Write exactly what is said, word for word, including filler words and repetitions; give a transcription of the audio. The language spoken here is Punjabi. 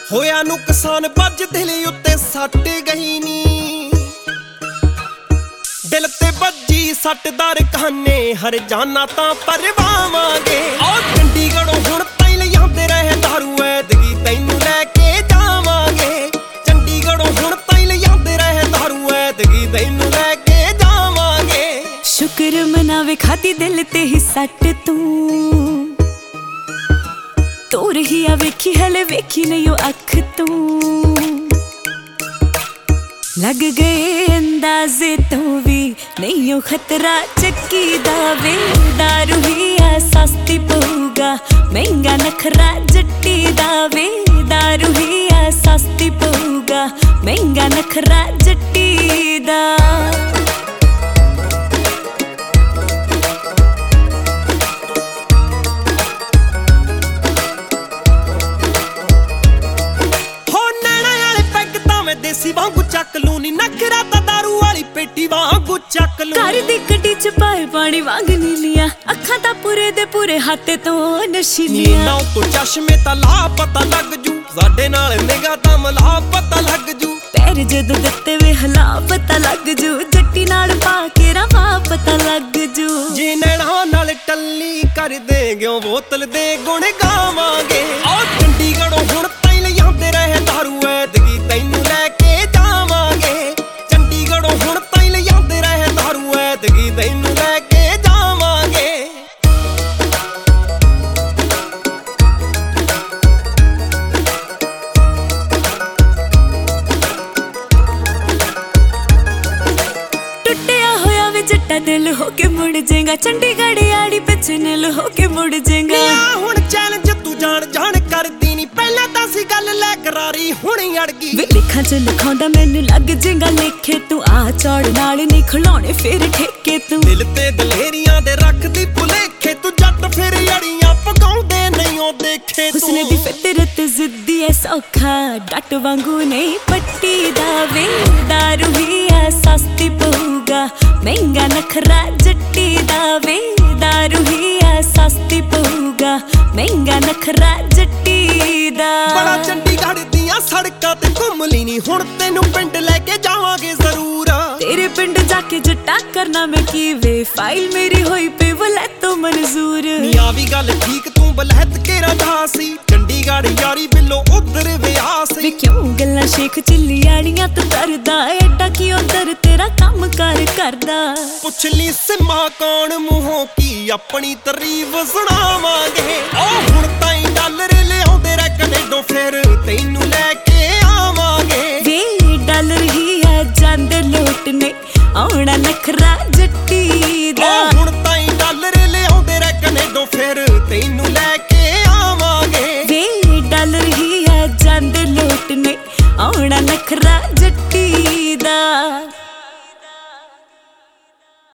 ਹੋਇਆ ਨੁਕਸਾਨ ਵੱਜ ਦਿਲ ਉੱਤੇ ਸੱਟ ਗਈ ਨੀ, ਦਿਲ ਤੇ ਵੱਜੀ ਸੱਟਦਾਰ ਕਹਾਨੇ ਹਰ ਜਾਨਾ ਤਾਂ ਪਰਵਾਵਾਂਗੇ। ਓ ਚੰਡੀਗੜ੍ਹੋਂ ਹੁਣ ਤਾਈਂ ਲਿਆਂਦੇ ਰਹੇ ਦਾਰੂ ਐਤਕੀ ਤੈਨੂੰ ਲੈ ਕੇ ਜਾਵਾਂਗੇ। ਚੰਡੀਗੜ੍ਹੋਂ ਹੁਣ ਤਾਈਂ ਲਿਆਂਦੇ ਰਹੇ ਦਾਰੂ ਐਤਕੀ ਤੈਨੂੰ ਲੈ ਕੇ ਜਾਵਾਂਗੇ। ਸ਼ੁਕਰ ਮਨਾਵੇ ਖਾਦੀ ਦਿਲ ਤੇ ਹੀ ਸੱਟ ਤੂੰ, ਤੋਰ ਹੀ ਆ ਵੇਖੀ ਹਲੇ ਵੇਖੀ ਨਹੀਂ ਉਹ ਅੱਖ ਤੂੰ। ਲੱਗ ਗਏ ਅੰਦਾਜ਼ੇ ਤੋਂ ਵੀ ਨਹੀਂ ਉਹ ਖਤਰਾ ਚੱਕੀ ਦਾ ਵੇ। ਦਾਰੂ ਹੀ ਆ ਸਸਤੀ ਪਊਗਾ ਮਹਿੰਗਾ ਨਖਰਾ ਜੱਟੀ ਦਾ ਵੇ। ਦਾਰੂ ਹੀ ਆ ਸਸਤੀ ਪਊਗਾ ਮਹਿੰਗਾ ਨਖਰਾ ਜੱਟੀ ਦਾ। ਦੇਸੀ ਵਾਂਗੂ ਚੱਕ ਲੂ ਨੀ ਨਖਰਾ ਤਾਂ ਦਾਰੂ ਵਾਲੀ ਪੇਟੀ ਵਾਂਗੂ ਚੱਕ ਲੂ। ਘਰ ਦੀ ਗੱਡੀ ਚ ਪਾਏ ਪਾਣੀ ਵਾਂਗ ਨੀਲੀਆਂ ਅੱਖਾਂ ਤਾਂ ਪੂਰੇ ਦੇ ਪੂਰੇ ਹੱਥ ਤੋਂ ਨਸ਼ੀਲੀਆਂ। ਨਾ ਤੋਂ ਚਸ਼ਮੇ ਤਾਂ ਲਾ ਪਤਾ ਲੱਗ ਜੂ, ਸਾਡੇ ਨਾਲ ਨਿਗਾਹ ਤਾਂ ਮਲਾ ਪਤਾ ਲੱਗ ਜੂ। ਪੈਰ ਜਦੋਂ ਦਿੱਤੇ ਵੇ ਹਲਾ ਪਤਾ ਲੱਗ ਜੂ, ਜੱਟੀ ਨਾਲ ਪਾ ਕੇ ਰਵਾ ਪਤਾ ਲੱਗ ਜੂ। ਜੇ ਨੈਣਾ ਨਾਲ ਟੱਲੀ ਕਰ ਦੇਂਗੇ ਬੋਤਲ ਦੇ ਗੁਣ ਗਾਵਾਂਗੇ। ਓ ਚੰਡੀਗੜ੍ਹੋਂ ਹੁਣ ਤਾਈਂ ਲਿਆਂਦੇ ਰਹੇ ਦਾਰੂ ਐਤਕੀ ਤੈਨੂੰ ਲੈ ਕੇ ਜਾਵਾਂਗੇ। ਚੰਡੀਗੜ੍ਹੋਂ ਹੁਣ ਤਾਈਂ ਲਿਆਂਦੇ ਰਹੇ ਦਾਰੂ ਐਤਕੀ ਤੈਨੂੰ ਲੈ ਕੇ ਜਾਵਾਂਗੇ। ਟੁੱਟਿਆ ਹੋਇਆ ਵੇ ਜੱਟਾ ਦਿਲ ਹੋ ਕੇ ਮੁੜ ਜਾਏਗਾ, ਚੰਡੀਗੜ੍ਹ ਆੜੀ ਪਿੱਛੇ ਨਿਲ ਹੋ ਕੇ ਮੁੜ ਜਾਏਗਾ। ਹੁਣ ਚੈਲੰਜ ਤੂੰ ਜਾਣ ਜਾਣ ਕਰਦੀ ਨੀ, ਪਹਿਲਾਂ ਤਾਂ ਸੀ ਗੱਲ ਲੈ ਕਰਾਰੀ ਹੁਣ ਅੜ ਗਈ। ਵੇ ਲਿਖਾਂ ਚ ਲਿਖਾਉਂਦਾ ਮੈਨੂੰ ਲੱਗ ਜਾਏਗਾ ਲੇਖੇ ਤੂੰ, ਆ ਚੌੜ ਨਾਲ ਨਹੀਂ ਖਿਲਾਉਣੇ ਫਿਰ ਠੇਕੇ ਤੂੰ। ਦਿਲ ਤੇ ਦਲੇਰੀਆਂ ਦੇ ਰੱਖਦੀ ਭੁਲੇਖੇ ਤੂੰ, ਜੱਟ ਫਿਰ ਅੜੀਆਂ ਪਕਾਉਂਦੇ ਨਹੀਂ ਉਹ ਦੇਖੇ ਤੂੰ। ਉਸਨੇ ਦੀ ਫਿਤਰਤ ਜ਼ਿੱਦੀ ਐ ਸੌਖਾ ਡੱਟ ਵਾਂਗੂ ਨਹੀਂ ਪੱਟੀ ਦਾ ਵੇ। ਦਾਰੂ ਹੀ ਆ ਸਸਤੀ ਪਊਗਾ ਮਹਿੰਗਾ ਨਖਰਾ ਜੱਟੀ ਦਾ ਵੇ। ਦਾਰੂ ਹੀ ਆ ਸਸਤੀ ਪਊਗਾ ਮਹਿੰਗਾ ਨਖਰਾ ਜੱਟੀ ਦਾ। ਬੜਾ ਚੰਡੀਗੜ੍ਹ ਦੀਆਂ ਸੜਕਾਂ ਤੇ ਘੁੰਮ ਲਈ ਨੀ, ਹੁਣ ਤੈਨੂੰ ਪਿੰਡ ਲੈ ਕੇ ਜਾਵਾਂਗੇ ਜ਼ਰੂਰ। ਤੇਰੇ ਪਿੰਡ ਜਾ ਕੇ ਜੱਟਾ ਕਰਨਾ ਮੈਂ ਕੀ ਵੇ, ਫਾਈਲ ਮੇਰੀ ਹੋਈ ਪਈ ਵਲੈਤ ਤੋਂ ਮਨਜ਼ੂਰ। ਨੀ ਆ ਵੀ ਗੱਲ ਠੀਕ ਤੂੰ ਬਲਹਿਤ ਕੇ ਰਾਜਾ ਸੀ, ਚੰਡੀਗੜ੍ਹ ਯਾਰੀ ਬਿੱਲੋ ਉਧਰ ਵਿਆਹ ਸੀ। ਵੇ ਕਿਉਂ ਗੱਲਾਂ ਸ਼ੇਖ ਚਿੱਲੀਆੜੀਆਂ ਤੂੰ ਕਰਦਾ, ਐਡਾ ਕੀ ਉਧਰ ਤੇਰਾ ਕੰਮ ਕਾਰ ਕਰਦਾ। ਪੁੱਛ ਲਈ ਸਿਮਾ ਕੌਣ ਮੂੰਹੋਂ ਕੀ ਆਪਣੀ ਤਾਰੀਫ ਸੁਣਾਵਾਂਗੇ। ਓ ਹੁਣ ਤਾਈਂ ਡਾਲਰ ਲਿਆਉਂਦੇ ਰਹਿ ਕਨੇਡੋਂ ਫਿਰ ਤੈਨੂੰ ਲੈ ਕੇ ਆਵਾਂਗੇ। ਵੇ ਡਾਲਰ ਹੀ ਆ ਜਾਂਦੇ ਲੋਟ ਨੇ ਆਉਣਾ ਨਖਰਾ ਜੱਟੀ